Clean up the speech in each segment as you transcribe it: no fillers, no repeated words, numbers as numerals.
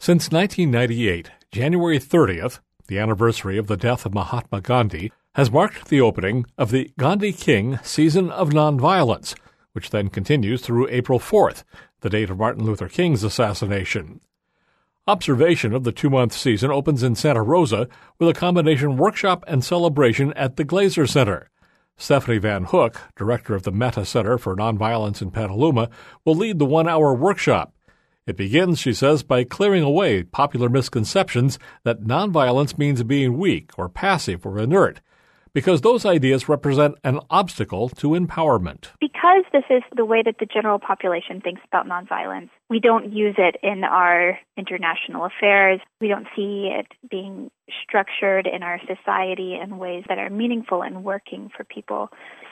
Since 1998, January 30th, the anniversary of the death of Mahatma Gandhi, has marked the opening of the Gandhi King Season of Nonviolence, which then continues through April 4th, the date of Martin Luther King's assassination. Observation of the two-month season opens in Santa Rosa with a combination workshop and celebration at the Glazer Center. Stephanie Van Hook, director of the Meta Center for Nonviolence in Petaluma, will lead the one-hour workshop. It begins, she says, by clearing away popular misconceptions that nonviolence means being weak or passive or inert, because those ideas represent an obstacle to empowerment. Because this is the way that the general population thinks about nonviolence, we don't use it in our international affairs. We don't see it being structured in our society in ways that are meaningful and working for people.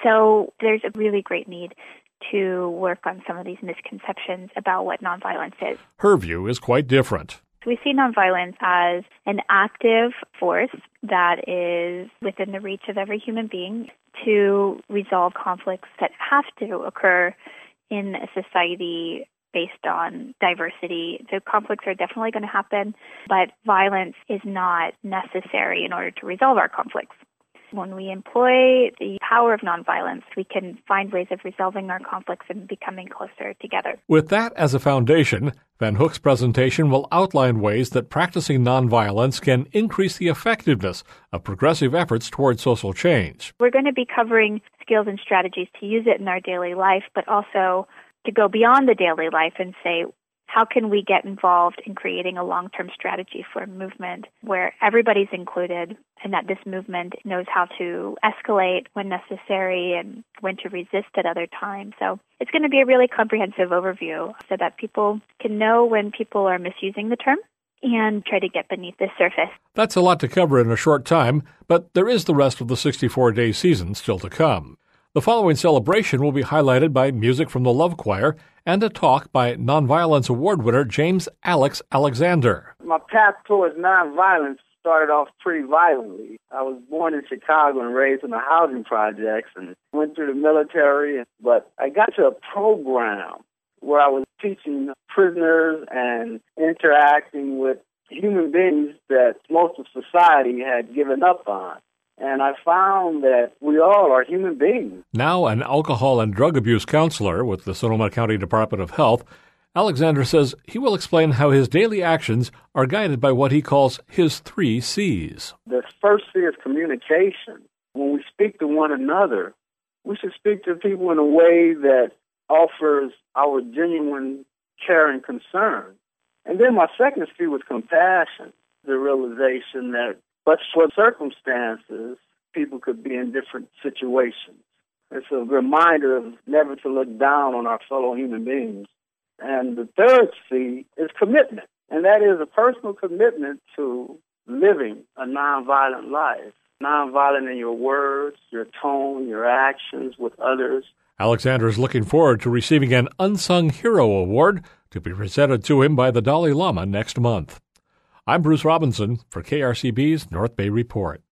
So there's a really great need to work on some of these misconceptions about what nonviolence is. Her view is quite different. We see nonviolence as an active force that is within the reach of every human being to resolve conflicts that have to occur in a society based on diversity. So conflicts are definitely going to happen, but violence is not necessary in order to resolve our conflicts. When we employ the power of nonviolence, we can find ways of resolving our conflicts and becoming closer together. With that as a foundation, Van Hook's presentation will outline ways that practicing nonviolence can increase the effectiveness of progressive efforts toward social change. We're going to be covering skills and strategies to use it in our daily life, but also to go beyond the daily life and say, how can we get involved in creating a long-term strategy for a movement where everybody's included and that this movement knows how to escalate when necessary and when to resist at other times. So it's going to be a really comprehensive overview so that people can know when people are misusing the term and try to get beneath the surface. That's a lot to cover in a short time, but there is the rest of the 64-day season still to come. The following celebration will be highlighted by music from the Love Choir and a talk by Nonviolence Award winner James Alex Alexander. My path towards nonviolence started off pretty violently. I was born in Chicago and raised in the housing projects and went through the military, but I got to a program where I was teaching prisoners and interacting with human beings that most of society had given up on. And I found that we all are human beings. Now an alcohol and drug abuse counselor with the Sonoma County Department of Health, Alexander says he will explain how his daily actions are guided by what he calls his 3 C's. The first C is communication. When we speak to one another, we should speak to people in a way that offers our genuine care and concern. And then my second C was compassion, the realization that but for circumstances, people could be in different situations. It's a reminder of never to look down on our fellow human beings. And the third C is commitment, and that is a personal commitment to living a nonviolent life. Nonviolent in your words, your tone, your actions with others. Alexander is looking forward to receiving an Unsung Hero Award to be presented to him by the Dalai Lama next month. I'm Bruce Robinson for KRCB's North Bay Report.